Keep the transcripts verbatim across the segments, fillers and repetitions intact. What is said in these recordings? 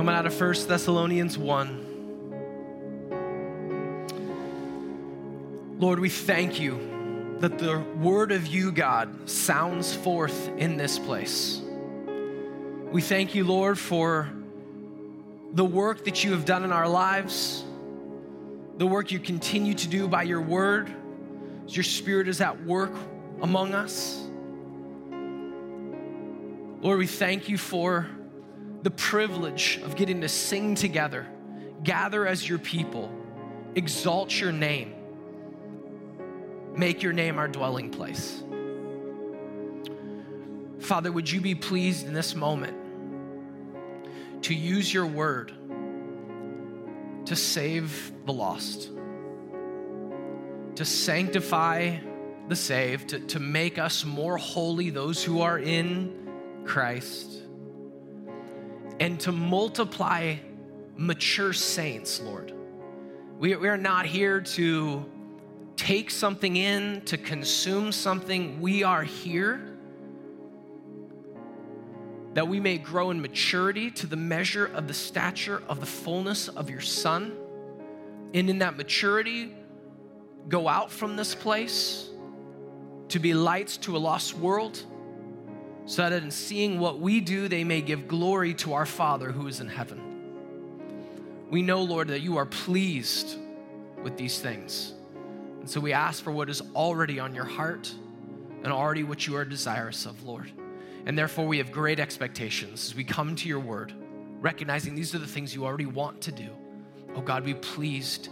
Coming out of First Thessalonians one. Lord, we thank you that the word of you, God, sounds forth in this place. We thank you, Lord, for the work that you have done in our lives, the work you continue to do by your word, as your spirit is at work among us. Lord, we thank you for the privilege of getting to sing together, gather as your people, exalt your name, make your name our dwelling place. Father, would you be pleased in this moment to use your word to save the lost, to sanctify the saved, to, to make us more holy, those who are in Christ, and to multiply mature saints, Lord. We, we are not here to take something in, to consume something. We are here that we may grow in maturity to the measure of the stature of the fullness of your Son. And in that maturity, go out from this place to be lights to a lost world, so that in seeing what we do, they may give glory to our Father who is in heaven. We know, Lord, that you are pleased with these things. And so we ask for what is already on your heart and already what you are desirous of, Lord. And therefore we have great expectations as we come to your word, recognizing these are the things you already want to do. Oh God, be pleased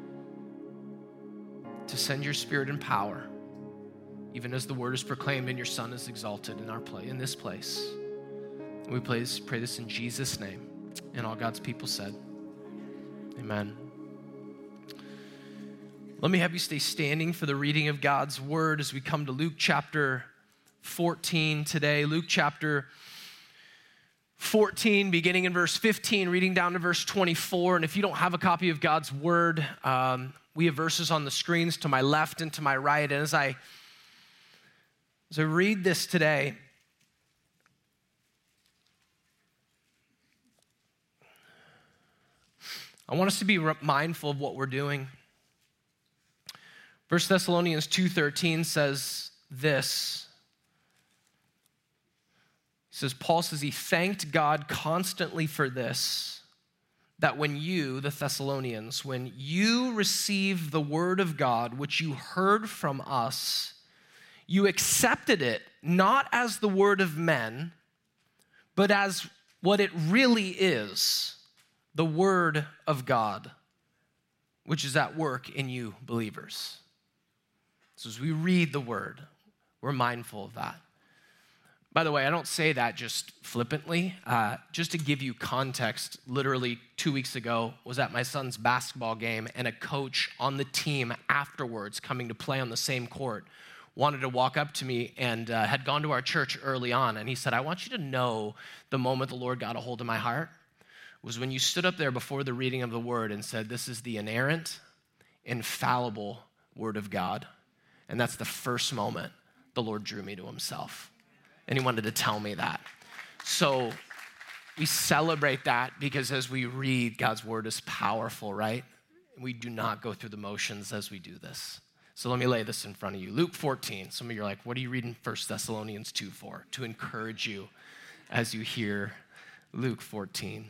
to send your spirit and power, even as the word is proclaimed and your Son is exalted in our play, in this place. And we pray this, pray this in Jesus' name. And all God's people said, amen. Let me have you stay standing for the reading of God's word as we come to Luke chapter fourteen today. Luke chapter fourteen, beginning in verse fifteen, reading down to verse twenty-four. And if you don't have a copy of God's word, um, we have verses on the screens to my left and to my right. And as I As I read this today, I want us to be mindful of what we're doing. First Thessalonians two thirteen says this. He says, Paul says he thanked God constantly for this, that when you, the Thessalonians, when you received the word of God, which you heard from us, you accepted it not as the word of men, but as what it really is, the word of God, which is at work in you believers. So as we read the word, we're mindful of that. By the way, I don't say that just flippantly. Uh, just to give you context, literally two weeks ago was at my son's basketball game, and a coach on the team afterwards coming to play on the same court wanted to walk up to me and uh, had gone to our church early on. And he said, I want you to know the moment the Lord got a hold of my heart was when you stood up there before the reading of the word and said, this is the inerrant, infallible word of God. And that's the first moment the Lord drew me to himself. And he wanted to tell me that. So we celebrate that because as we read, God's word is powerful, right? We do not go through the motions as we do this. So let me lay this in front of you. Luke fourteen. Some of you are like, what are you reading First Thessalonians two for? To encourage you as you hear Luke fourteen.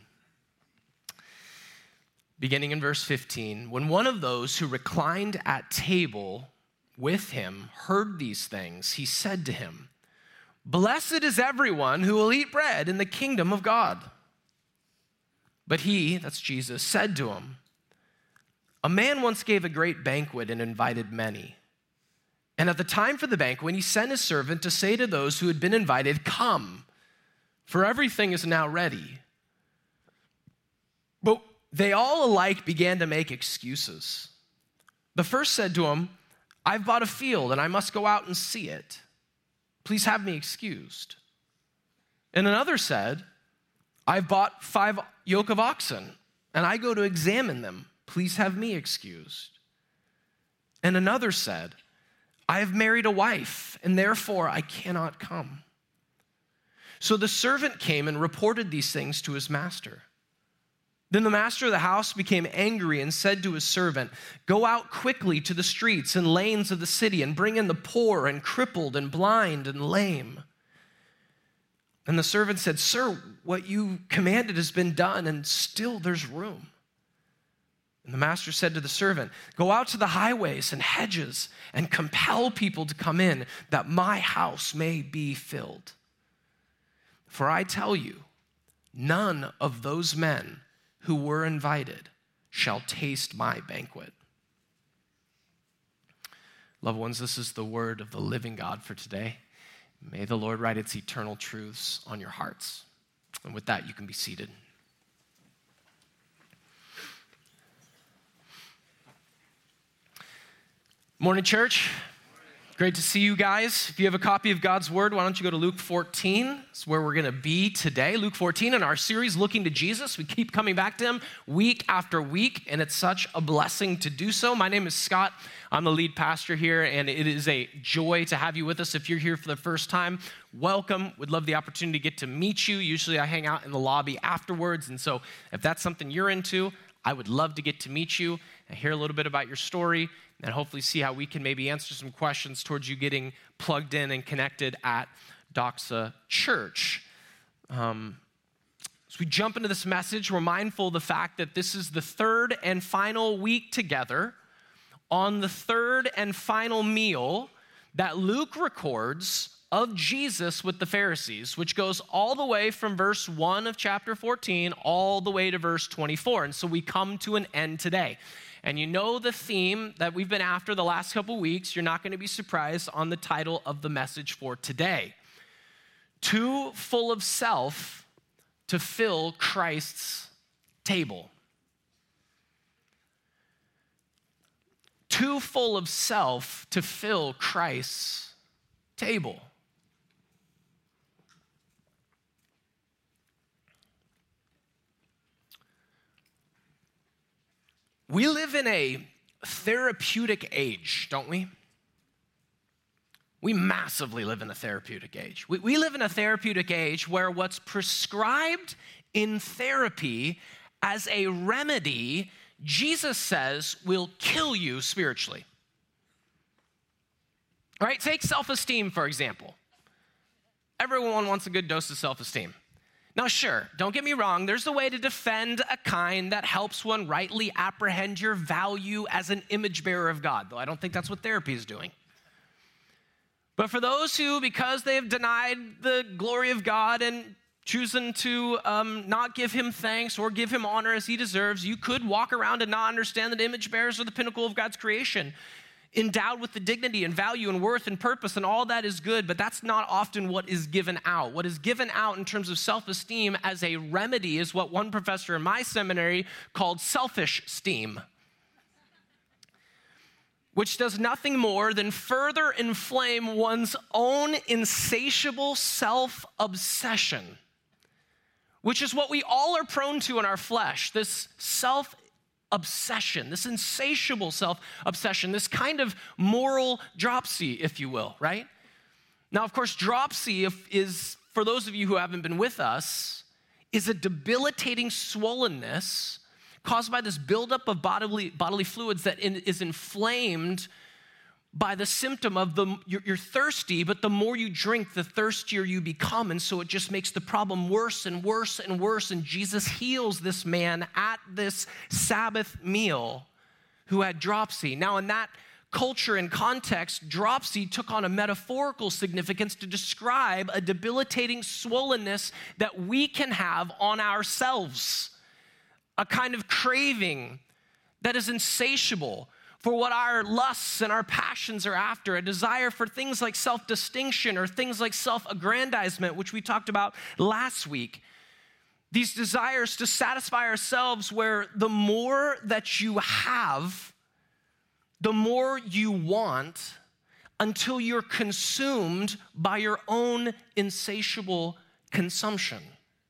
Beginning in verse fifteen. When one of those who reclined at table with him heard these things, he said to him, blessed is everyone who will eat bread in the kingdom of God. But he, that's Jesus, said to him, a man once gave a great banquet and invited many. And at the time for the banquet, he sent his servant to say to those who had been invited, come, for everything is now ready. But they all alike began to make excuses. The first said to him, I've bought a field and I must go out and see it. Please have me excused. And another said, I've bought five yoke of oxen and I go to examine them. Please have me excused. And another said, I have married a wife, and therefore I cannot come. So the servant came and reported these things to his master. Then the master of the house became angry and said to his servant, "Go out quickly to the streets and lanes of the city and bring in the poor and crippled and blind and lame." And the servant said, "Sir, what you commanded has been done, and still there's room." And the master said to the servant, "Go out to the highways and hedges and compel people to come in, that my house may be filled. For I tell you, none of those men who were invited shall taste my banquet." Loved ones, this is the word of the living God for today. May the Lord write its eternal truths on your hearts. And with that, you can be seated. Morning, church. Great to see you guys. If you have a copy of God's Word, why don't you go to Luke fourteen? It's where we're going to be today. Luke fourteen in our series, Looking to Jesus. We keep coming back to him week after week, and it's such a blessing to do so. My name is Scott. I'm the lead pastor here, and it is a joy to have you with us. If you're here for the first time, welcome. We'd love the opportunity to get to meet you. Usually I hang out in the lobby afterwards, and so if that's something you're into, I would love to get to meet you and hear a little bit about your story, and hopefully see how we can maybe answer some questions towards you getting plugged in and connected at Doxa Church. Um, as we jump into this message, we're mindful of the fact that this is the third and final week together on the third and final meal that Luke records of Jesus with the Pharisees, which goes all the way from verse one of chapter fourteen all the way to verse twenty-four. And so we come to an end today. And you know the theme that we've been after the last couple weeks. You're not going to be surprised on the title of the message for today. Too full of self to fill Christ's table. Too full of self to fill Christ's table. We live in a therapeutic age, don't we? We massively live in a therapeutic age. We, we live in a therapeutic age where what's prescribed in therapy as a remedy, Jesus says, will kill you spiritually. All right, take self-esteem, for example. Everyone wants a good dose of self-esteem. Now, sure, don't get me wrong, there's a way to defend a kind that helps one rightly apprehend your value as an image bearer of God, though I don't think that's what therapy is doing. But for those who, because they have denied the glory of God and chosen to um, not give him thanks or give him honor as he deserves, you could walk around and not understand that image bearers are the pinnacle of God's creation, endowed with the dignity and value and worth and purpose, and all that is good, but that's not often what is given out. What is given out in terms of self-esteem as a remedy is what one professor in my seminary called selfish-esteem, which does nothing more than further inflame one's own insatiable self-obsession, which is what we all are prone to in our flesh, this self obsession, this insatiable self-obsession, this kind of moral dropsy, if you will, right? Now, of course, dropsy is, for those of you who haven't been with us, is a debilitating swollenness caused by this buildup of bodily, bodily fluids that in, is inflamed by the symptom of the you're, you're thirsty, but the more you drink, the thirstier you become. And so it just makes the problem worse and worse and worse. And Jesus heals this man at this Sabbath meal who had dropsy. Now, in that culture and context, dropsy took on a metaphorical significance to describe a debilitating swollenness that we can have on ourselves, a kind of craving that is insatiable for what our lusts and our passions are after, a desire for things like self-distinction or things like self-aggrandizement, which we talked about last week. These desires to satisfy ourselves where the more that you have, the more you want until you're consumed by your own insatiable consumption.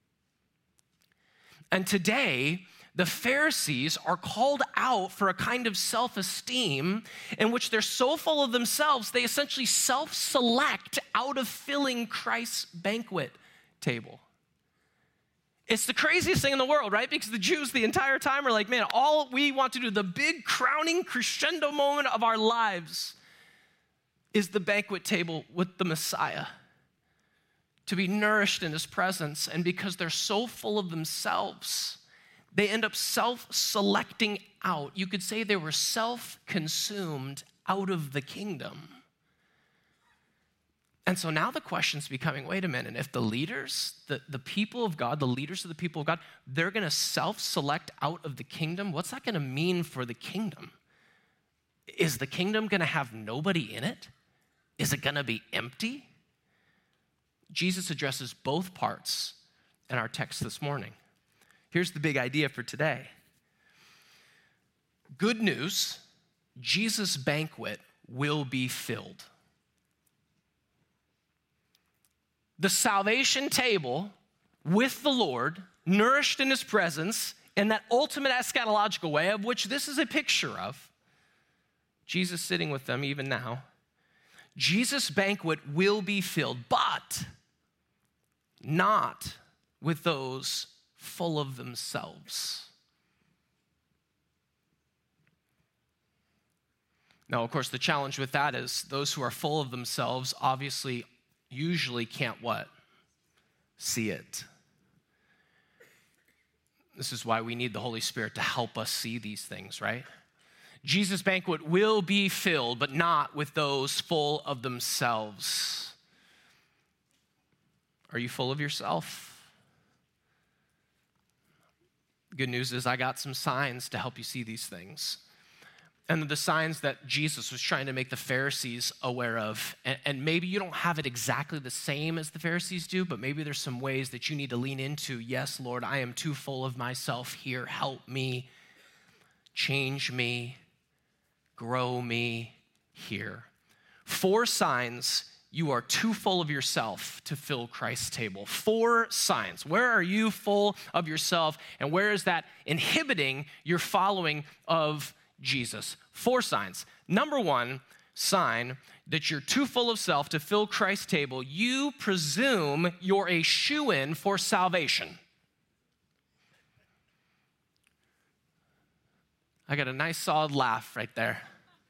And today, the Pharisees are called out for a kind of self-esteem in which they're so full of themselves, they essentially self-select out of filling Christ's banquet table. It's the craziest thing in the world, right? Because the Jews the entire time are like, man, all we want to do, the big crowning crescendo moment of our lives is the banquet table with the Messiah, to be nourished in his presence. And because they're so full of themselves, they end up self-selecting out. You could say they were self-consumed out of the kingdom. And so now the question's becoming, wait a minute, if the leaders, the, the people of God, the leaders of the people of God, they're going to self-select out of the kingdom, what's that going to mean for the kingdom? Is the kingdom going to have nobody in it? Is it going to be empty? Jesus addresses both parts in our text this morning. Here's the big idea for today. Good news, Jesus' banquet will be filled. The salvation table with the Lord, nourished in his presence, in that ultimate eschatological way, of which this is a picture of, Jesus sitting with them even now. Jesus' banquet will be filled, but not with those full of themselves. Now, of course, the challenge with that is those who are full of themselves obviously usually can't what? See it. This is why we need the Holy Spirit to help us see these things, right? Jesus' banquet will be filled, but not with those full of themselves. Are you full of yourself? Good news is I got some signs to help you see these things. And the signs that Jesus was trying to make the Pharisees aware of. And, and maybe you don't have it exactly the same as the Pharisees do, but maybe there's some ways that you need to lean into. Yes, Lord, I am too full of myself here. Help me, change me, grow me here. Four signs you are too full of yourself to fill Christ's table. Four signs. Where are you full of yourself? And where is that inhibiting your following of Jesus? Four signs. Number one sign that you're too full of self to fill Christ's table, you presume you're a shoo-in for salvation. I got a nice solid laugh right there.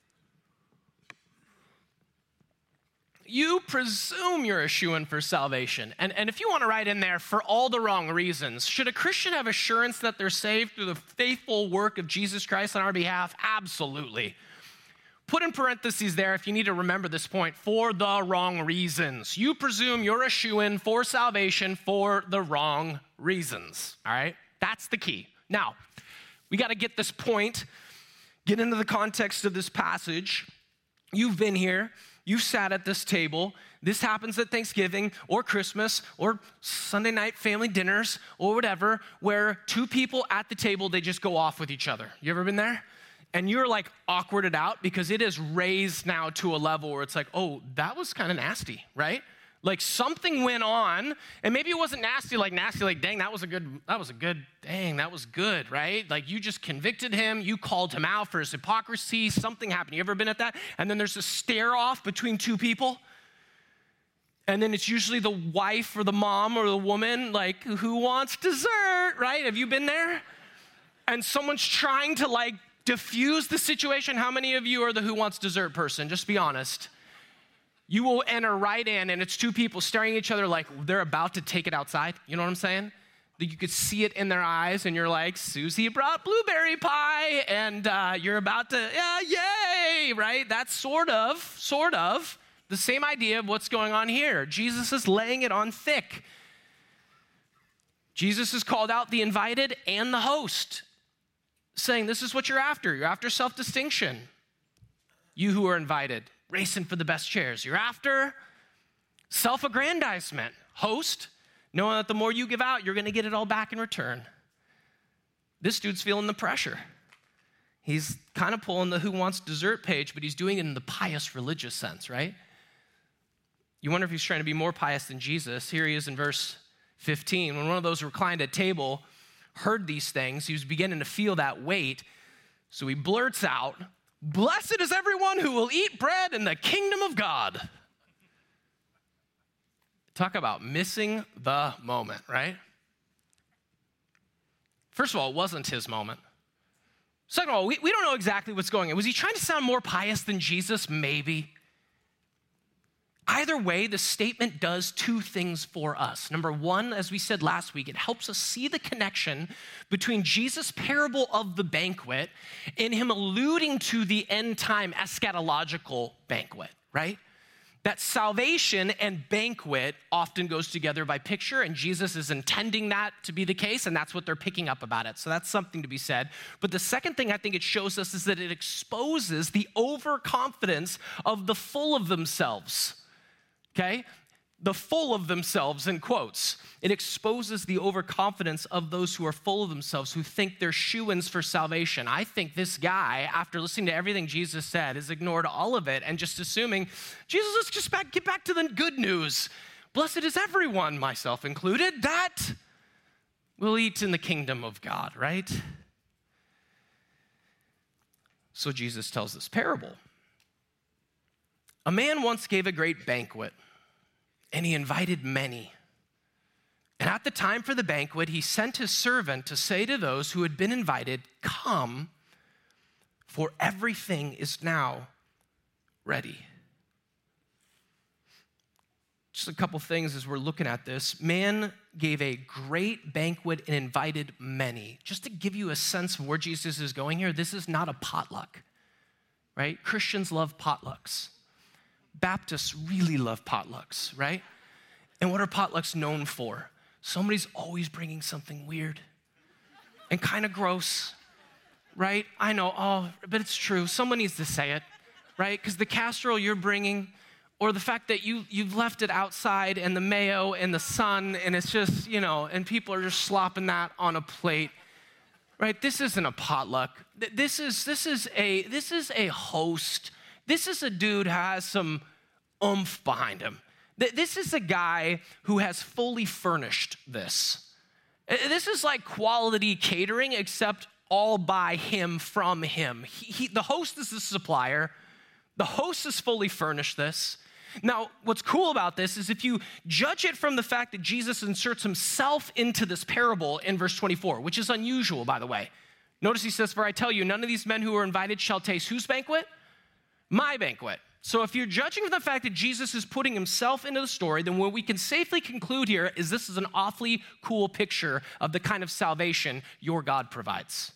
You presume you're a shoo-in for salvation. And, and if you want to write in there, for all the wrong reasons, should a Christian have assurance that they're saved through the faithful work of Jesus Christ on our behalf? Absolutely. Put in parentheses there if you need to remember this point, for the wrong reasons. You presume you're a shoo-in for salvation for the wrong reasons, all right? That's the key. Now, we got to get this point, get into the context of this passage. You've been here. You've sat at this table. This happens at Thanksgiving or Christmas or Sunday night family dinners or whatever, where two people at the table, they just go off with each other. You ever been there? And you're like awkwarded out because it is raised now to a level where it's like, oh, that was kind of nasty, right? Like something went on, and maybe it wasn't nasty, like nasty, like dang, that was a good, that was a good, dang, that was good, right? Like you just convicted him, you called him out for his hypocrisy, something happened. You ever been at that? And then there's a stare off between two people, and then it's usually the wife or the mom or the woman, like, who wants dessert, right? Have you been there? And someone's trying to like diffuse the situation. How many of you are the who wants dessert person? Just be honest. You will enter right in, and it's two people staring at each other like they're about to take it outside. You know what I'm saying? You could see it in their eyes, and you're like, Susie brought blueberry pie, and uh, you're about to, yeah, yay, right? That's sort of, sort of the same idea of what's going on here. Jesus is laying it on thick. Jesus has called out the invited and the host, saying, this is what you're after. You're after self-distinction. You who are invited, racing for the best chairs. You're after self-aggrandizement. Host, knowing that the more you give out, you're going to get it all back in return. This dude's feeling the pressure. He's kind of pulling the who wants dessert page, but he's doing it in the pious religious sense, right? You wonder if he's trying to be more pious than Jesus. Here he is in verse fifteen. When one of those who reclined at table heard these things, he was beginning to feel that weight. So he blurts out, blessed is everyone who will eat bread in the kingdom of God. Talk about missing the moment, right? First of all, it wasn't his moment. Second of all, we, we don't know exactly what's going on. Was he trying to sound more pious than Jesus? Maybe. Either way, the statement does two things for us. Number one, as we said last week, it helps us see the connection between Jesus' parable of the banquet and him alluding to the end time eschatological banquet, right? That salvation and banquet often goes together by picture, and Jesus is intending that to be the case, and that's what they're picking up about it. So that's something to be said. But the second thing I think it shows us is that it exposes the overconfidence of the full of themselves. Okay? The full of themselves, in quotes. It exposes the overconfidence of those who are full of themselves, who think they're shoo-ins for salvation. I think this guy, after listening to everything Jesus said, has ignored all of it and just assuming, Jesus, let's just back, get back to the good news. Blessed is everyone, myself included, that will eat in the kingdom of God, right? So Jesus tells this parable. A man once gave a great banquet, and he invited many. And at the time for the banquet, he sent his servant to say to those who had been invited, "Come, for everything is now ready." Just a couple things as we're looking at this. Man gave a great banquet and invited many. Just to give you a sense of where Jesus is going here, this is not a potluck, right? Christians love potlucks. Baptists really love potlucks, right? And what are potlucks known for? Somebody's always bringing something weird and kind of gross, right? I know, oh, but it's true. Someone needs to say it, right? Because the casserole you're bringing, or the fact that you, you've left it outside and the mayo and the sun, and it's just, you know, and people are just slopping that on a plate, right? This isn't a potluck. This is, this is, a, this is a host. This is a dude who has some oomph behind him. This is a guy who has fully furnished this. This is like quality catering, except all by him, from him. He, he, the host is the supplier. The host has fully furnished this. Now, what's cool about this is if you judge it from the fact that Jesus inserts himself into this parable in verse twenty-four, which is unusual, by the way. Notice he says, "For I tell you, none of these men who are invited shall taste" whose banquet? My banquet. So if you're judging from the fact that Jesus is putting himself into the story, then what we can safely conclude here is this is an awfully cool picture of the kind of salvation your God provides.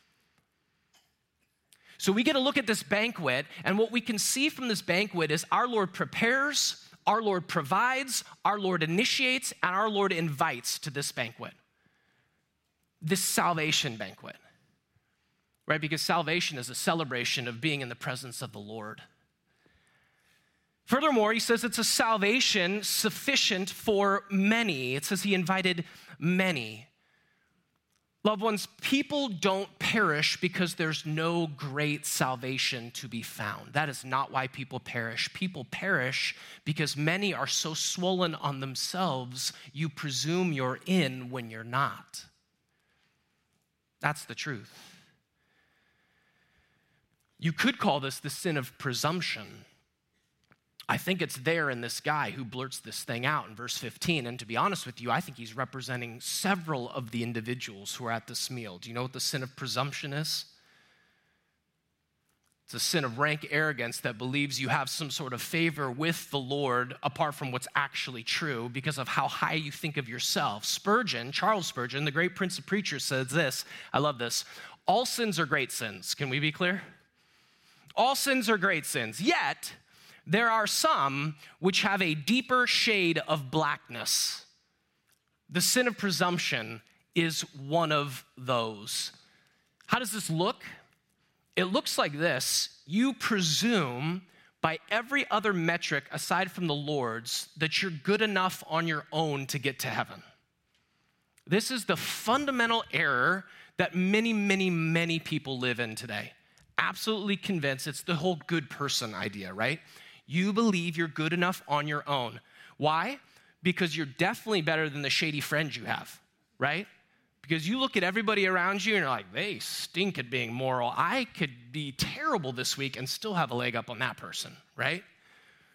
So we get a look at this banquet, and what we can see from this banquet is our Lord prepares, our Lord provides, our Lord initiates, and our Lord invites to this banquet. This salvation banquet. Right? Because salvation is a celebration of being in the presence of the Lord. Furthermore, he says it's a salvation sufficient for many. It says he invited many. Loved ones, people don't perish because there's no great salvation to be found. That is not why people perish. People perish because many are so swollen on themselves, you presume you're in when you're not. That's the truth. You could call this the sin of presumption. I think it's there in this guy who blurts this thing out in verse fifteen. And to be honest with you, I think he's representing several of the individuals who are at this meal. Do you know what the sin of presumption is? It's a sin of rank arrogance that believes you have some sort of favor with the Lord apart from what's actually true because of how high you think of yourself. Spurgeon, Charles Spurgeon, the great prince of preachers, says this. I love this. All sins are great sins. Can we be clear? All sins are great sins. Yet, there are some which have a deeper shade of blackness. The sin of presumption is one of those. How does this look? It looks like this. You presume by every other metric aside from the Lord's that you're good enough on your own to get to heaven. This is the fundamental error that many, many, many people live in today. Absolutely convinced it's the whole good person idea, right? You believe you're good enough on your own. Why? Because you're definitely better than the shady friends you have, right? Because you look at everybody around you and you're like, they stink at being moral. I could be terrible this week and still have a leg up on that person, right?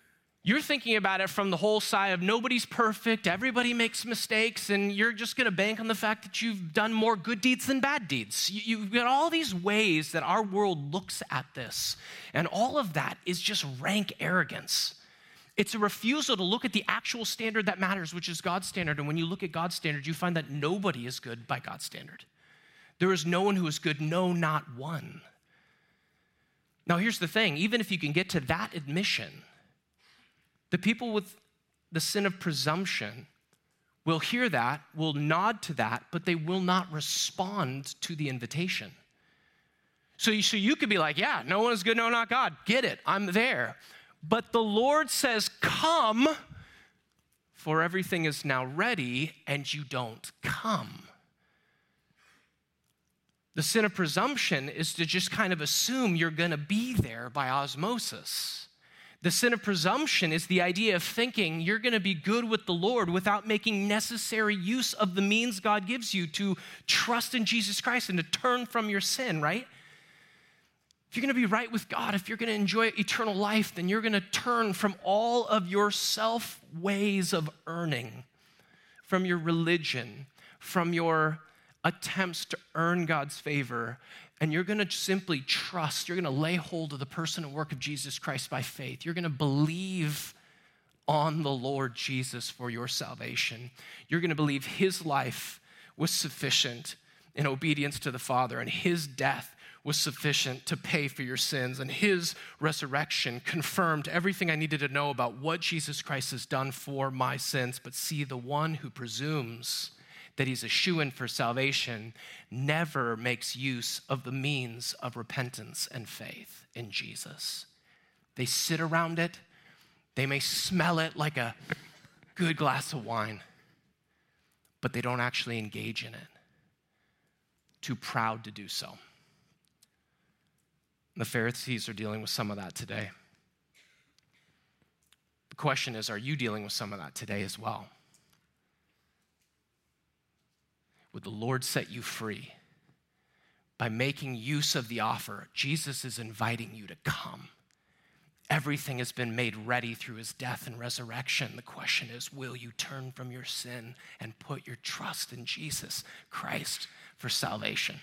You're thinking about it from the whole side of nobody's perfect, everybody makes mistakes, and you're just gonna bank on the fact that you've done more good deeds than bad deeds. You've got all these ways that our world looks at this, and all of that is just rank arrogance. It's a refusal to look at the actual standard that matters, which is God's standard, and when you look at God's standard, you find that nobody is good by God's standard. There is no one who is good, no, not one. Now here's the thing, even if you can get to that admission, the people with the sin of presumption will hear that, will nod to that, but they will not respond to the invitation. So you, so you could be like, yeah, no one is good, no, not God. Get it, I'm there. But the Lord says, come, for everything is now ready, and you don't come. The sin of presumption is to just kind of assume you're gonna be there by osmosis. The sin of presumption is the idea of thinking you're gonna be good with the Lord without making necessary use of the means God gives you to trust in Jesus Christ and to turn from your sin, right? If you're gonna be right with God, if you're gonna enjoy eternal life, then you're gonna turn from all of your self ways of earning, from your religion, from your attempts to earn God's favor, and you're gonna simply trust, you're gonna lay hold of the person and work of Jesus Christ by faith. You're gonna believe on the Lord Jesus for your salvation. You're gonna believe his life was sufficient in obedience to the Father, and his death was sufficient to pay for your sins, and his resurrection confirmed everything I needed to know about what Jesus Christ has done for my sins. But see, the one who presumes that he's a shoo-in for salvation never makes use of the means of repentance and faith in Jesus. They sit around it. They may smell it like a good glass of wine, but they don't actually engage in it. Too proud to do so. The Pharisees are dealing with some of that today. The question is, are you dealing with some of that today as well? Would the Lord set you free by making use of the offer? Jesus is inviting you to come. Everything has been made ready through his death and resurrection. The question is, will you turn from your sin and put your trust in Jesus Christ for salvation?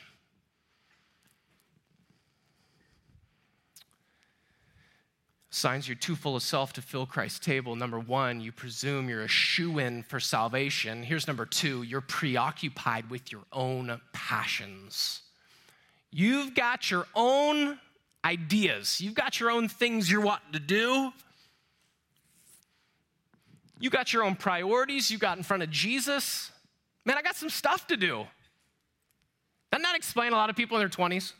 Signs you're too full of self to fill Christ's table. Number one, you presume you're a shoo-in for salvation. Here's number two, you're preoccupied with your own passions. You've got your own ideas. You've got your own things you're wanting to do. You got your own priorities you got in front of Jesus. Man, I got some stuff to do. Doesn't that explain a lot of people in their twenties?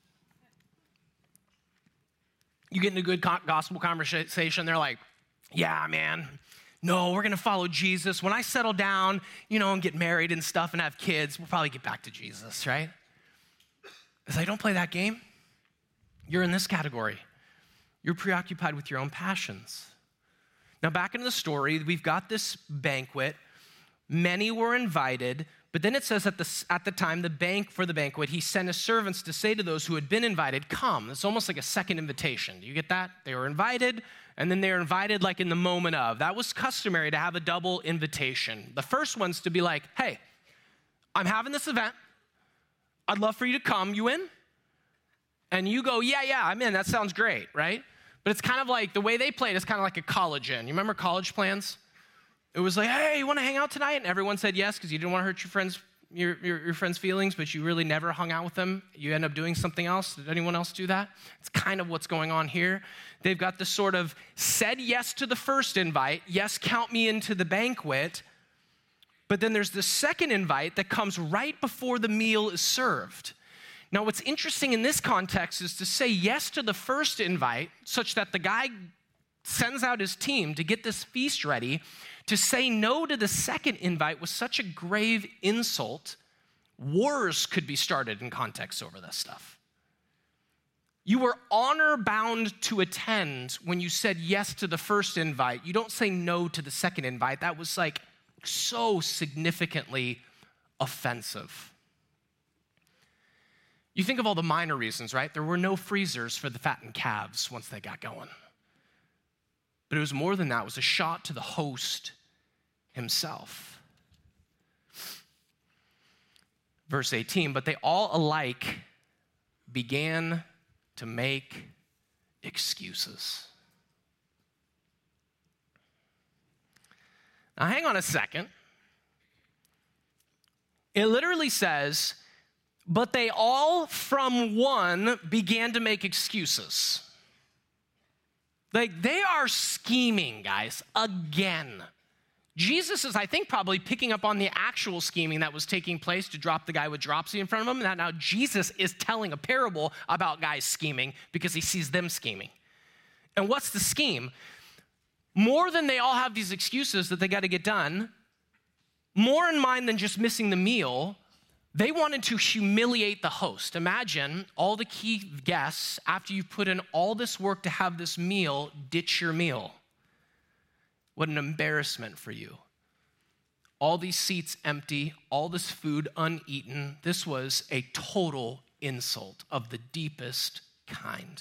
You get in a good gospel conversation, they're like, yeah, man, no, we're gonna follow Jesus. When I settle down, you know, and get married and stuff and have kids, we'll probably get back to Jesus, right? It's like, don't play that game. You're in this category. You're preoccupied with your own passions. Now, back into the story, we've got this banquet. Many were invited, but then it says at the, at the time, the bank for the banquet, he sent his servants to say to those who had been invited, come. It's almost like a second invitation. Do you get that? They were invited, and then they were invited like in the moment of. That was customary to have a double invitation. The first one's to be like, hey, I'm having this event. I'd love for you to come. You in? And you go, yeah, yeah, I'm in. That sounds great, right? But it's kind of like, the way they played is kind of like a college in. You remember college plans? It was like, hey, you want to hang out tonight? And everyone said yes because you didn't want to hurt your friends' your, your, your friends' feelings, but you really never hung out with them. You end up doing something else. Did anyone else do that? It's kind of what's going on here. They've got this sort of said yes to the first invite, yes, count me into the banquet, but then there's the second invite that comes right before the meal is served. Now, what's interesting in this context is to say yes to the first invite such that the guy sends out his team to get this feast ready. To say no to the second invite was such a grave insult, wars could be started in context over this stuff. You were honor-bound to attend when you said yes to the first invite. You don't say no to the second invite. That was like so significantly offensive. You think of all the minor reasons, right? There were no freezers for the fattened calves once they got going. But it was more than that. It was a shot to the host himself. Verse eighteen, but they all alike began to make excuses. Now, hang on a second. It literally says, but they all from one began to make excuses. Like, they are scheming, guys, again. Jesus is, I think, probably picking up on the actual scheming that was taking place to drop the guy with dropsy in front of him. Now, now Jesus is telling a parable about guys scheming because he sees them scheming. And what's the scheme? More than they all have these excuses that they got to get done, more in mind than just missing the meal, they wanted to humiliate the host. Imagine all the key guests, after you've put in all this work to have this meal, ditch your meal. What an embarrassment for you. All these seats empty, all this food uneaten. This was a total insult of the deepest kind.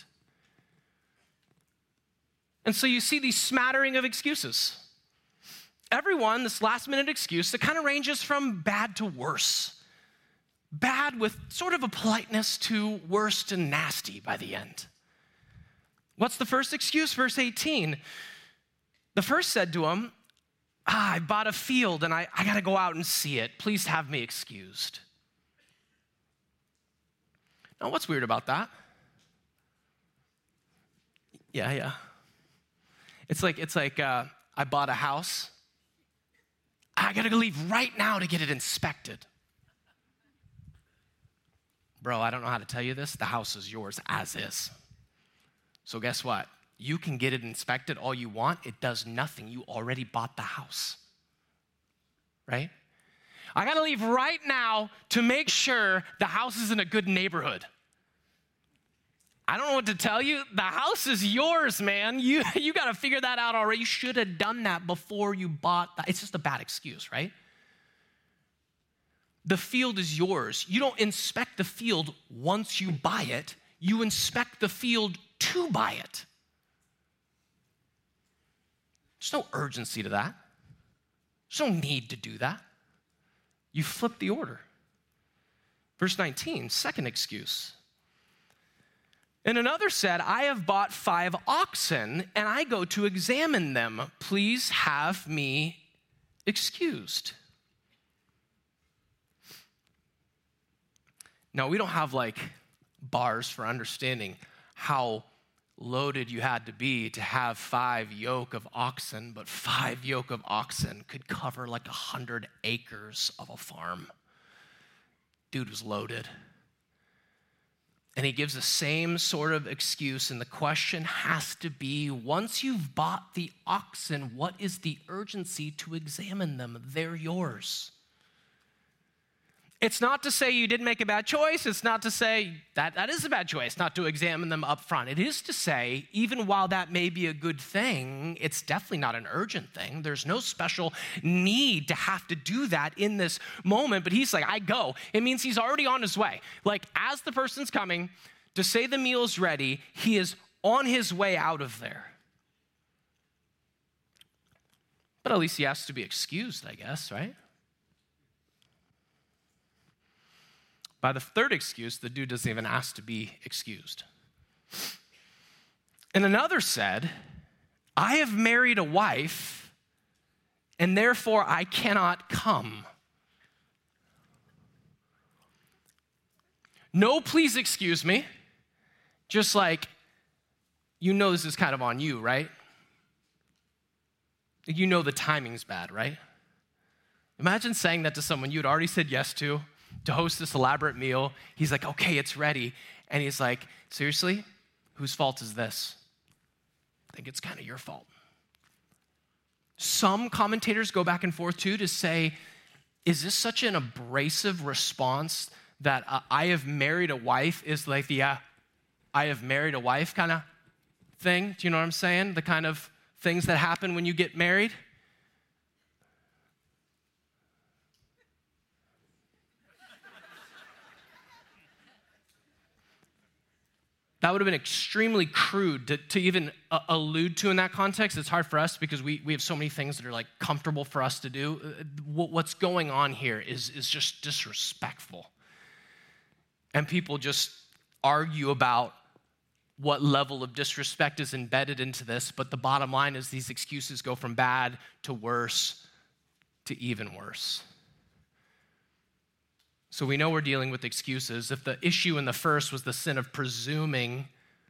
And so you see these smattering of excuses. Everyone, this last minute excuse, that kind of ranges from bad to worse. Bad with sort of a politeness to worst and nasty by the end. What's the first excuse? Verse eighteen. The first said to him, ah, I bought a field and I, I got to go out and see it. Please have me excused. Now, what's weird about that? Yeah, yeah. It's like, it's like uh, I bought a house. I got to leave right now to get it inspected. Bro, I don't know how to tell you this. The house is yours as is. So guess what? You can get it inspected all you want. It does nothing. You already bought the house, right? I got to leave right now to make sure the house is in a good neighborhood. I don't know what to tell you. The house is yours, man. You, you got to figure that out already. You should have done that before you bought that. It's just a bad excuse, right? The field is yours. You don't inspect the field once you buy it. You inspect the field to buy it. There's no urgency to that. There's no need to do that. You flip the order. Verse nineteen, second excuse. And another said, I have bought five oxen, and I go to examine them. Please have me excused. Now, we don't have like bars for understanding how loaded you had to be to have five yoke of oxen, but five yoke of oxen could cover like a hundred acres of a farm. Dude was loaded. And he gives the same sort of excuse, and the question has to be, once you've bought the oxen, what is the urgency to examine them? They're yours. It's not to say you didn't make a bad choice. It's not to say that that is a bad choice, not to examine them up front. It is to say, even while that may be a good thing, it's definitely not an urgent thing. There's no special need to have to do that in this moment. But he's like, I go. It means he's already on his way. Like, as the person's coming to say the meal's ready, he is on his way out of there. But at least he has to be excused, I guess, right? By the third excuse, the dude doesn't even ask to be excused. And another said, I have married a wife, and therefore I cannot come. No, please excuse me. Just like, you know this is kind of on you, right? You know the timing's bad, right? Imagine saying that to someone you'd already said yes to, to host this elaborate meal. He's like, okay, it's ready. And he's like, seriously? Whose fault is this? I think it's kind of your fault. Some commentators go back and forth too to say, is this such an abrasive response that uh, I have married a wife is like the uh, I have married a wife kind of thing? Do you know what I'm saying? The kind of things that happen when you get married? that would have been extremely crude to, to even uh, allude to in that context. It's hard for us because we, we have so many things that are like comfortable for us to do. Uh, what's going on here is, is just disrespectful. And people just argue about what level of disrespect is embedded into this, but the bottom line is these excuses go from bad to worse to even worse. So we know we're dealing with excuses. If the issue in the first was the sin of presuming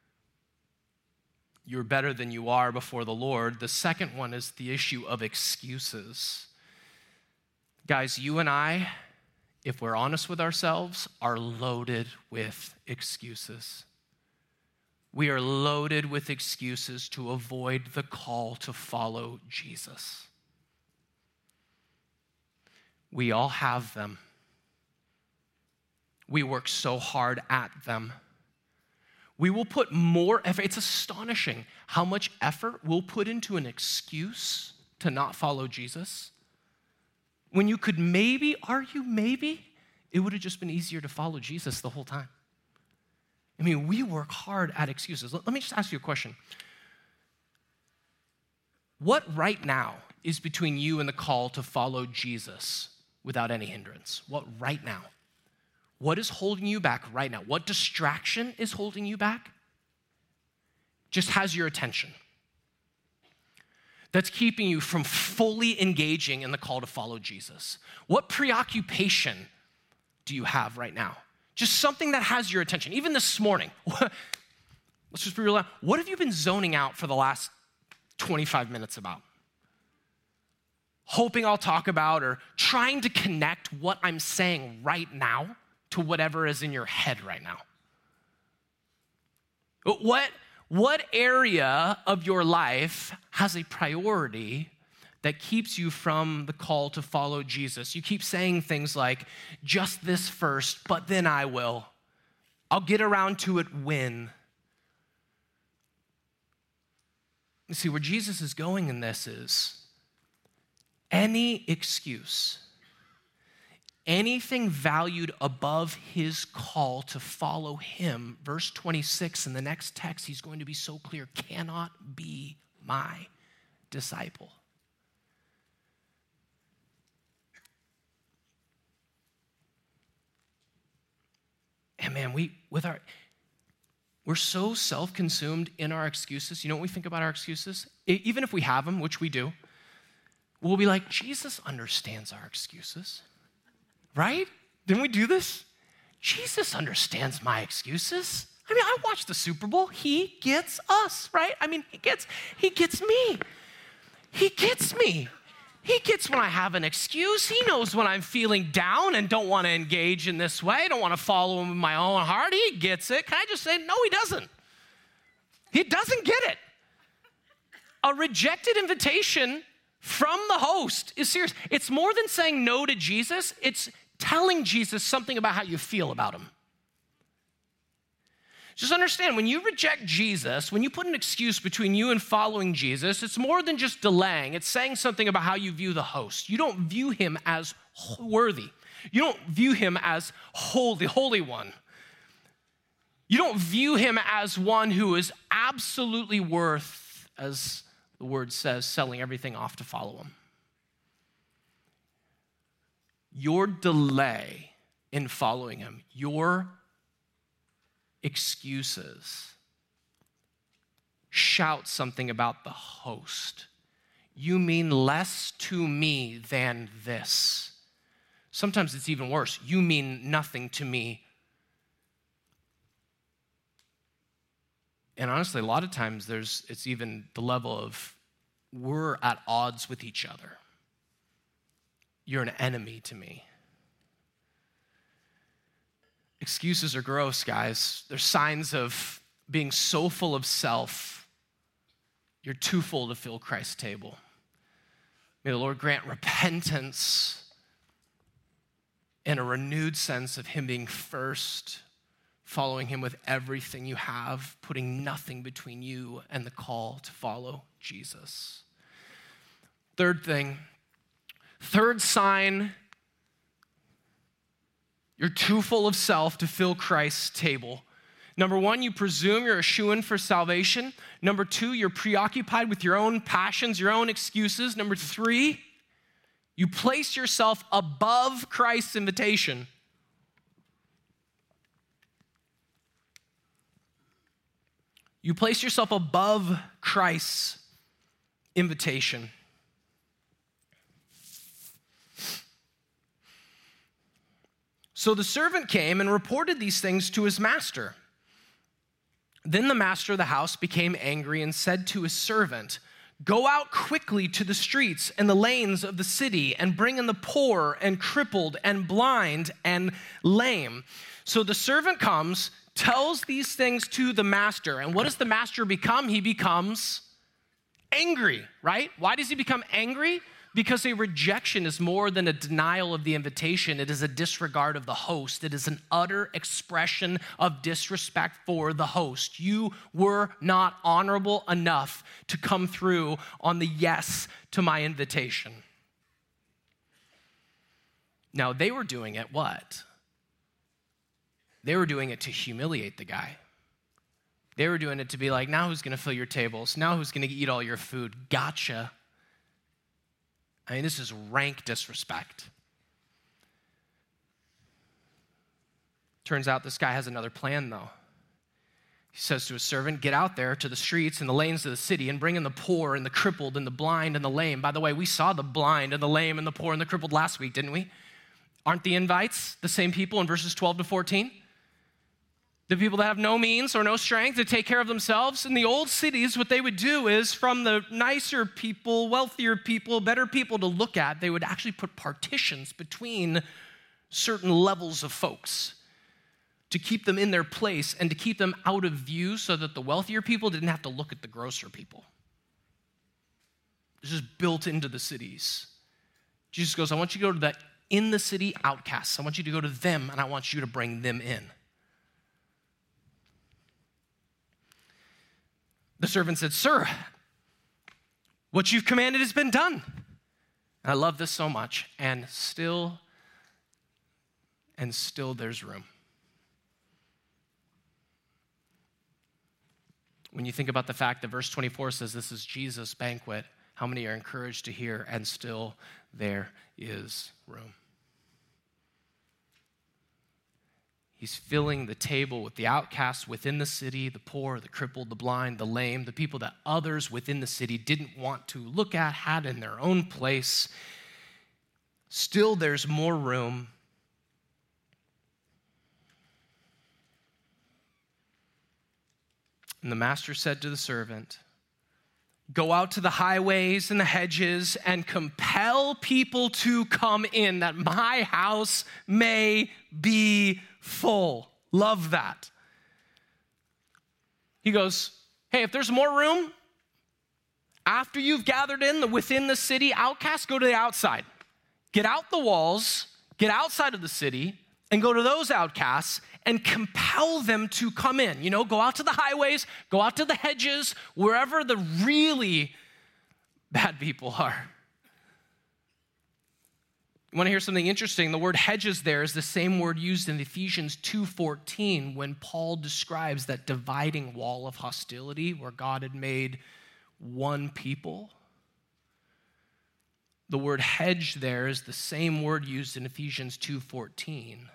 you're better than you are before the Lord, the second one is the issue of excuses. Guys, you and I, if we're honest with ourselves, are loaded with excuses. We are loaded with excuses to avoid the call to follow Jesus. We all have them. We work so hard at them. We will put more effort. It's astonishing how much effort we'll put into an excuse to not follow Jesus. When you could maybe argue, maybe it would have just been easier to follow Jesus the whole time. I mean, we work hard at excuses. Let me just ask you a question. What right now is between you and the call to follow Jesus without any hindrance? What right now? What is holding you back right now? What distraction is holding you back? Just has your attention. That's keeping you from fully engaging in the call to follow Jesus. What preoccupation do you have right now? Just something that has your attention. Even this morning, let's just be real. What have you been zoning out for the last twenty-five minutes about? Hoping I'll talk about or trying to connect what I'm saying right now to whatever is in your head right now. What, what area of your life has a priority that keeps you from the call to follow Jesus? You keep saying things like, just this first, but then I will. I'll get around to it when. You see, where Jesus is going in this is any excuse, anything valued above his call to follow him, verse twenty-six in the next text, he's going to be so clear, cannot be my disciple. And man, we with our we're so self-consumed in our excuses. You know what we think about our excuses? Even if we have them, which we do, we'll be like, Jesus understands our excuses, right? Didn't we do this? Jesus understands my excuses. I mean, I watched the Super Bowl. He gets us, right? I mean, he gets he gets me. He gets me. He gets when I have an excuse. He knows when I'm feeling down and don't want to engage in this way, don't want to follow him in my own heart. He gets it. Can I just say, no, he doesn't. He doesn't get it. A rejected invitation from the host is serious. It's more than saying no to Jesus. It's telling Jesus something about how you feel about him. Just understand, when you reject Jesus, when you put an excuse between you and following Jesus, it's more than just delaying. It's saying something about how you view the host. You don't view him as worthy. You don't view him as holy, holy one. You don't view him as one who is absolutely worth, as the word says, selling everything off to follow him. Your delay in following him, your excuses shout something about the host. You mean less to me than this. Sometimes it's even worse. You mean nothing to me. And honestly, a lot of times there's it's even the level of we're at odds with each other. You're an enemy to me. Excuses are gross, guys. They're signs of being so full of self, you're too full to fill Christ's table. May the Lord grant repentance and a renewed sense of him being first, following him with everything you have, putting nothing between you and the call to follow Jesus. Third thing, third sign, you're too full of self to fill Christ's table. Number one, you presume you're a shoo-in for salvation. Number two, you're preoccupied with your own passions, your own excuses. Number three, you place yourself above Christ's invitation. You place yourself above Christ's invitation. So the servant came and reported these things to his master. Then the master of the house became angry and said to his servant, "Go out quickly to the streets and the lanes of the city and bring in the poor and crippled and blind and lame." So the servant comes, tells these things to the master. And what does the master become? He becomes angry, right? Why does he become angry? Because a rejection is more than a denial of the invitation. It is a disregard of the host. It is an utter expression of disrespect for the host. You were not honorable enough to come through on the yes to my invitation. Now, they were doing it what? They were doing it to humiliate the guy. They were doing it to be like, now who's going to fill your tables? Now who's going to eat all your food? Gotcha. I mean, this is rank disrespect. Turns out this guy has another plan, though. He says to his servant, "Get out there to the streets and the lanes of the city and bring in the poor and the crippled and the blind and the lame." By the way, we saw the blind and the lame and the poor and the crippled last week, didn't we? Aren't the invites the same people in verses twelve to fourteen? The people that have no means or no strength to take care of themselves. In the old cities, what they would do is from the nicer people, wealthier people, better people to look at, they would actually put partitions between certain levels of folks to keep them in their place and to keep them out of view so that the wealthier people didn't have to look at the grosser people. It's just built into the cities. Jesus goes, I want you to go to the in the city outcasts. I want you to go to them and I want you to bring them in. The servant said, "Sir, what you've commanded has been done." And I love this so much. And still, and still there's room. When you think about the fact that verse twenty-four says this is Jesus' banquet, how many are encouraged to hear, and still there is room? He's filling the table with the outcasts within the city, the poor, the crippled, the blind, the lame, the people that others within the city didn't want to look at, had in their own place. Still, there's more room. And the master said to the servant, "Go out to the highways and the hedges and compel people to come in that my house may be full." Love that. He goes, hey, if there's more room, after you've gathered in the within the city outcasts, go to the outside. Get out the walls, get outside of the city, and go to those outcasts and compel them to come in. You know, go out to the highways, go out to the hedges, wherever the really bad people are. You want to hear something interesting? The word hedges there is the same word used in Ephesians two fourteen when Paul describes that dividing wall of hostility where God had made one people. The word hedge there is the same word used in Ephesians two fourteen.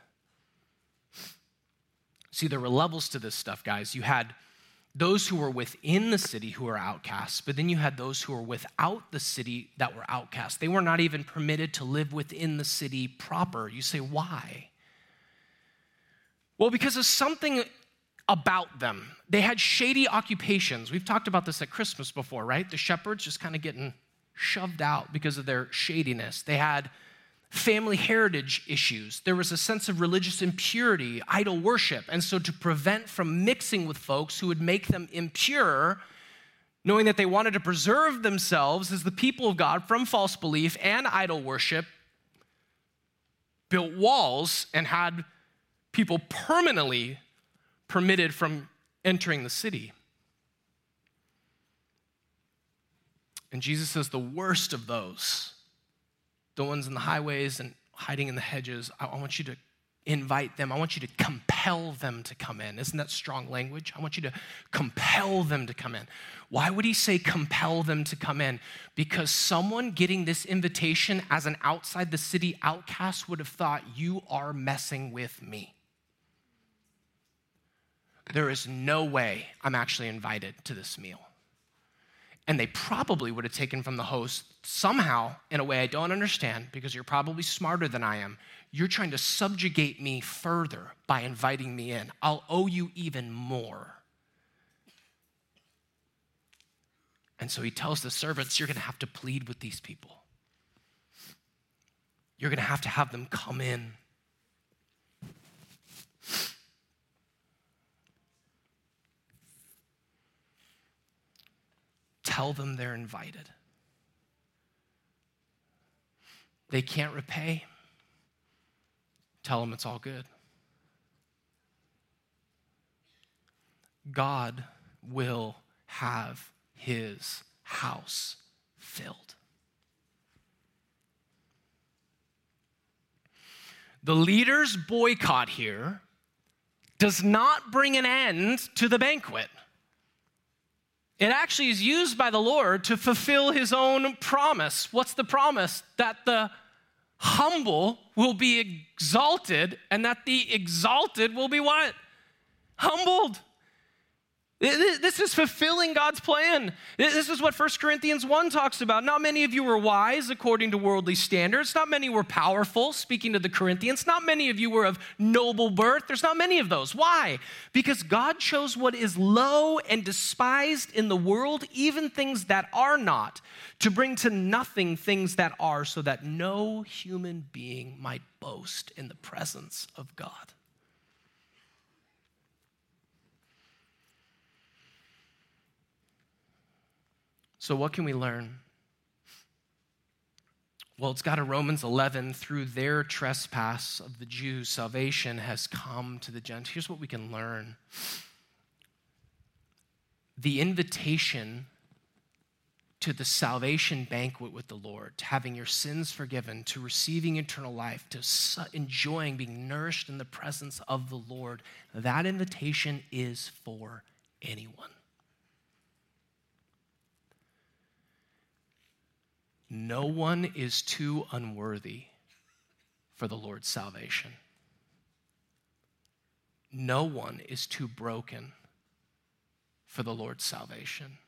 See, there were levels to this stuff, guys. You had those who were within the city who were outcasts, but then you had those who were without the city that were outcasts. They were not even permitted to live within the city proper. You say, why? Well, because of something about them. They had shady occupations. We've talked about this at Christmas before, right? The shepherds just kind of getting shoved out because of their shadiness. They had family heritage issues. There was a sense of religious impurity, idol worship. And so to prevent from mixing with folks who would make them impure, knowing that they wanted to preserve themselves as the people of God from false belief and idol worship, built walls and had people permanently permitted from entering the city. And Jesus says the worst of those, the ones in the highways and hiding in the hedges, I want you to invite them. I want you to compel them to come in. Isn't that strong language? I want you to compel them to come in. Why would he say compel them to come in? Because someone getting this invitation as an outside the city outcast would have thought, you are messing with me. There is no way I'm actually invited to this meal. And they probably would have taken from the host somehow in a way I don't understand, because you're probably smarter than I am. You're trying to subjugate me further by inviting me in. I'll owe you even more. And so he tells the servants, you're going to have to plead with these people. You're going to have to have them come in. Tell them they're invited. They can't repay. Tell them it's all good. God will have his house filled. The leader's boycott here does not bring an end to the banquet. It actually is used by the Lord to fulfill his own promise. What's the promise? That the humble will be exalted, and that the exalted will be what? Humbled. This is fulfilling God's plan. This is what First Corinthians one talks about. Not many of you were wise according to worldly standards. Not many were powerful, speaking to the Corinthians. Not many of you were of noble birth. There's not many of those. Why? Because God chose what is low and despised in the world, even things that are not, to bring to nothing things that are, so that no human being might boast in the presence of God. So what can we learn? Well, it's got a Romans eleven, through their trespass of the Jews, salvation has come to the Gentiles. Here's what we can learn. The invitation to the salvation banquet with the Lord, to having your sins forgiven, to receiving eternal life, to enjoying being nourished in the presence of the Lord, that invitation is for anyone. No one is too unworthy for the Lord's salvation. No one is too broken for the Lord's salvation.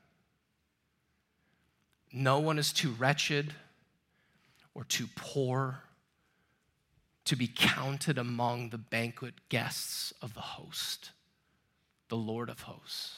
No one is too wretched or too poor to be counted among the banquet guests of the host, the Lord of hosts.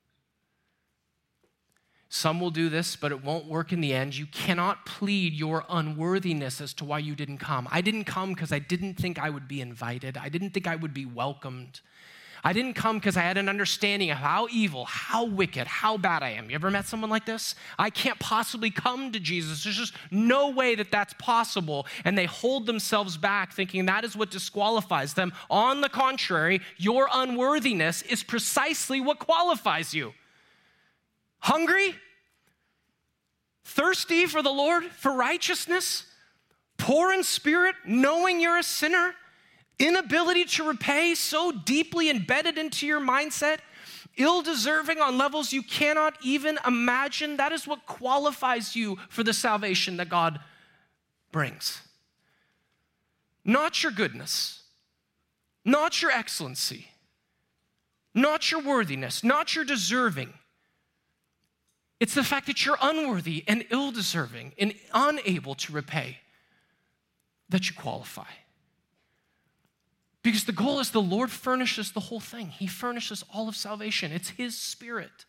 Some will do this, but it won't work in the end. You cannot plead your unworthiness as to why you didn't come. I didn't come because I didn't think I would be invited. I didn't think I would be welcomed. I didn't come because I had an understanding of how evil, how wicked, how bad I am. You ever met someone like this? I can't possibly come to Jesus. There's just no way that that's possible. And they hold themselves back thinking that is what disqualifies them. On the contrary, your unworthiness is precisely what qualifies you. Hungry? Thirsty for the Lord, for righteousness? Poor in spirit, knowing you're a sinner? Inability to repay, so deeply embedded into your mindset? Ill-deserving on levels you cannot even imagine? That is what qualifies you for the salvation that God brings. Not your goodness, not your excellency, not your worthiness, not your deserving. It's the fact that you're unworthy and ill-deserving and unable to repay that you qualify. Because the goal is the Lord furnishes the whole thing. He furnishes all of salvation. It's his Spirit,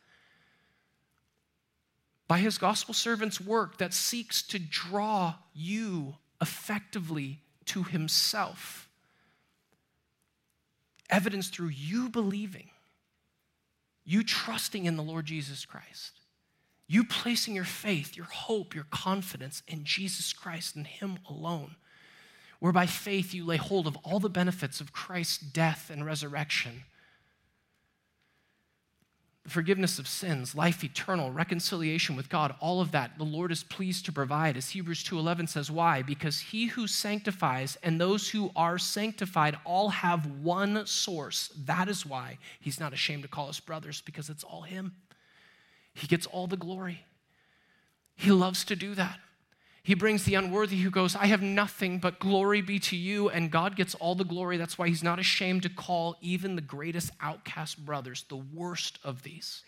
by his gospel servant's work, that seeks to draw you effectively to himself. Evidenced through you believing, you trusting in the Lord Jesus Christ. You placing your faith, your hope, your confidence in Jesus Christ and him alone, where by faith you lay hold of all the benefits of Christ's death and resurrection. the forgiveness of sins, life eternal, reconciliation with God, all of that the Lord is pleased to provide. As Hebrews two eleven says, why? Because he who sanctifies and those who are sanctified all have one source. That is why he's not ashamed to call us brothers, because it's all him. He gets all the glory. He loves to do that. He brings the unworthy who goes, I have nothing, but glory be to you, and God gets all the glory. That's why he's not ashamed to call even the greatest outcast brothers the worst of these.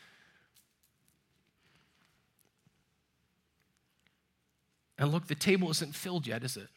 And look, the table isn't filled yet, is it?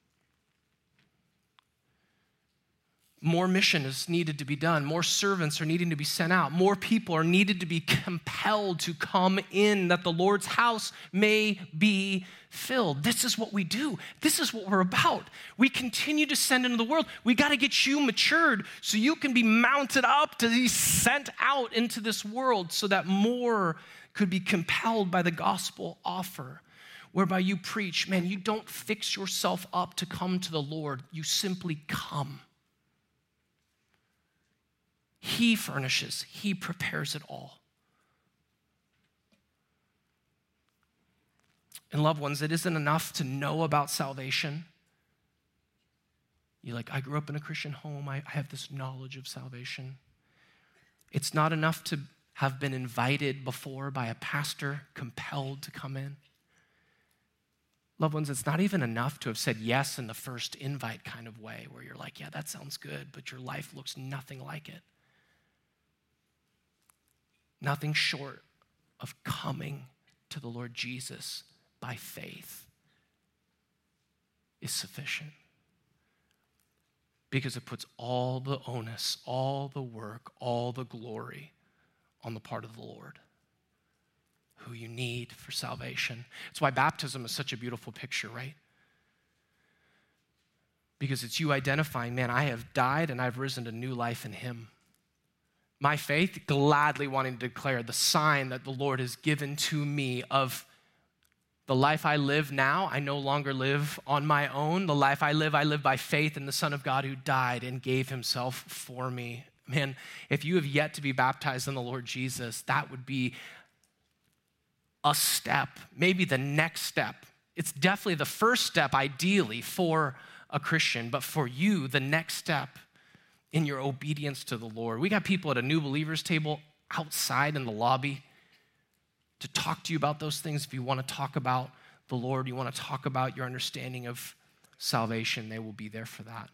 More mission is needed to be done. More servants are needing to be sent out. More people are needed to be compelled to come in that the Lord's house may be filled. This is what we do. This is what we're about. We continue to send into the world. We got to get you matured so you can be mounted up to be sent out into this world so that more could be compelled by the gospel offer, whereby you preach, man, you don't fix yourself up to come to the Lord. You simply come. He furnishes, he prepares it all. And loved ones, it isn't enough to know about salvation. You're like, I grew up in a Christian home. I, I have this knowledge of salvation. It's not enough to have been invited before by a pastor, compelled to come in. Loved ones, it's not even enough to have said yes in the first invite kind of way, where you're like, yeah, that sounds good, but your life looks nothing like it. Nothing short of coming to the Lord Jesus by faith is sufficient, because it puts all the onus, all the work, all the glory on the part of the Lord, who you need for salvation. It's why baptism is such a beautiful picture, right? Because it's you identifying, man, I have died and I've risen to new life in him. My faith, gladly wanting to declare the sign that the Lord has given to me of the life I live now, I no longer live on my own. The life I live, I live by faith in the Son of God who died and gave himself for me. Man, if you have yet to be baptized in the Lord Jesus, that would be a step, maybe the next step. It's definitely the first step, ideally, for a Christian, but for you, the next step in your obedience to the Lord. We got people at a new believers table outside in the lobby to talk to you about those things. If you want to talk about the Lord, you want to talk about your understanding of salvation, they will be there for that.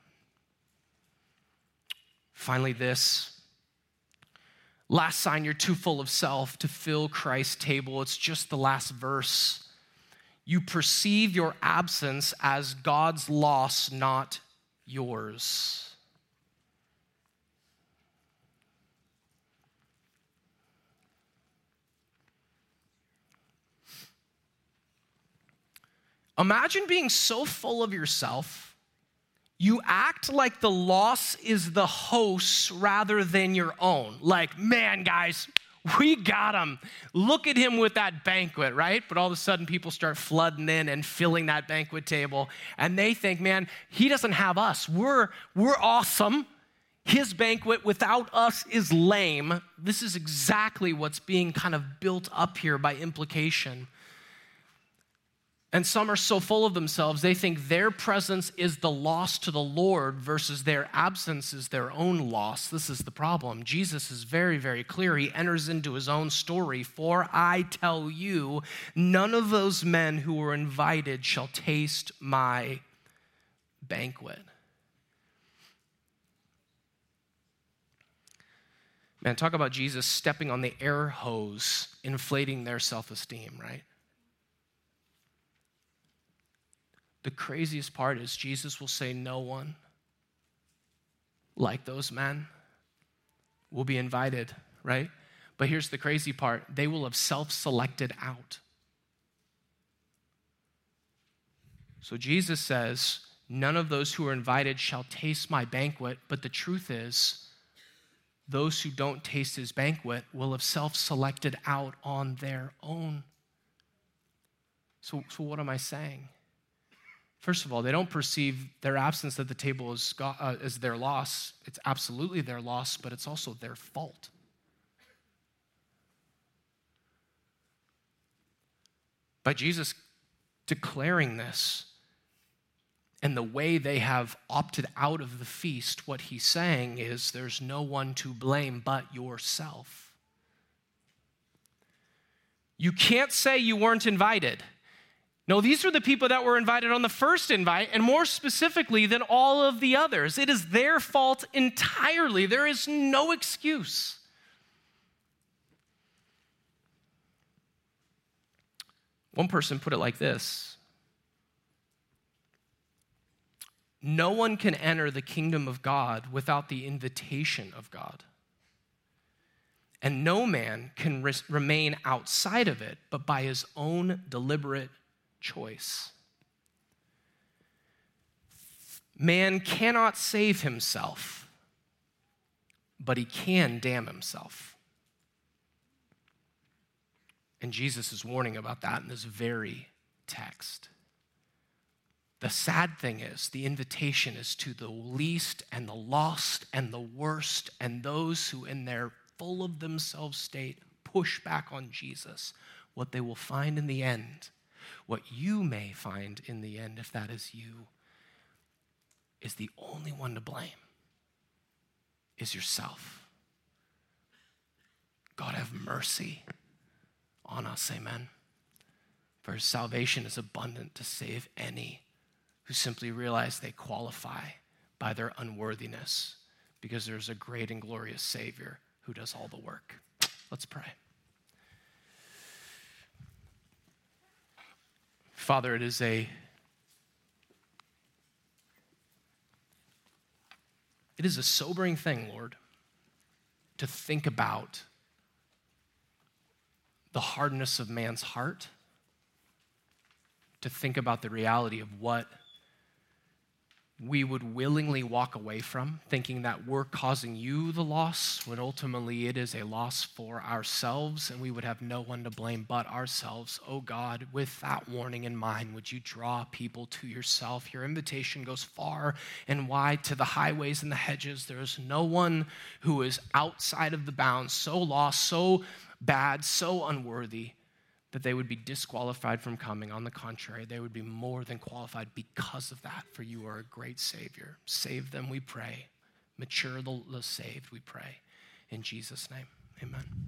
Finally, this last sign, you're too full of self to fill Christ's table. It's just the last verse. You perceive your absence as God's loss, not yours. Imagine being so full of yourself, you act like the loss is the host's rather than your own. Like, man, guys, we got him. Look at him with that banquet, right? But all of a sudden, people start flooding in and filling that banquet table, and they think, man, he doesn't have us. We're, we're awesome. His banquet without us is lame. This is exactly what's being kind of built up here by implication. And some are so full of themselves, they think their presence is the loss to the Lord versus their absence is their own loss. This is the problem. Jesus is very, very clear. He enters into his own story. For I tell you, none of those men who were invited shall taste my banquet. Man, talk about Jesus stepping on the air hose, inflating their self-esteem, right? The craziest part is Jesus will say no one like those men will be invited, right? But here's the crazy part. They will have self-selected out. So Jesus says, none of those who are invited shall taste my banquet, but the truth is, those who don't taste his banquet will have self-selected out on their own. So, so what am I saying? First of all, they don't perceive their absence at the table as, uh, as their loss. It's absolutely their loss, but it's also their fault. By Jesus declaring this, and the way they have opted out of the feast, what he's saying is there's no one to blame but yourself. You can't say you weren't invited. No, these were the people that were invited on the first invite, and more specifically than all of the others. It is their fault entirely. There is no excuse. One person put it like this: no one can enter the kingdom of God without the invitation of God. And no man can re- remain outside of it but by his own deliberate choice. Man cannot save himself, but he can damn himself. And Jesus is warning about that in this very text. The sad thing is, the invitation is to the least and the lost and the worst and those who in their full of themselves state push back on Jesus. What they will find in the end, what you may find in the end, if that is you, is the only one to blame is yourself. God have mercy on us, amen. For his salvation is abundant to save any who simply realize they qualify by their unworthiness, because there's a great and glorious Savior who does all the work. Let's pray. Father, it is a it is a sobering thing, Lord, to think about the hardness of man's heart, to think about the reality of what we would willingly walk away from, thinking that we're causing you the loss, when ultimately it is a loss for ourselves, and we would have no one to blame but ourselves. Oh God, with that warning in mind, would you draw people to yourself? Your invitation goes far and wide to the highways and the hedges. There is no one who is outside of the bounds, so lost, so bad, so unworthy, that they would be disqualified from coming. On the contrary, they would be more than qualified because of that, for you are a great Savior. Save them, we pray. Mature the, the saved, we pray. In Jesus' name, amen.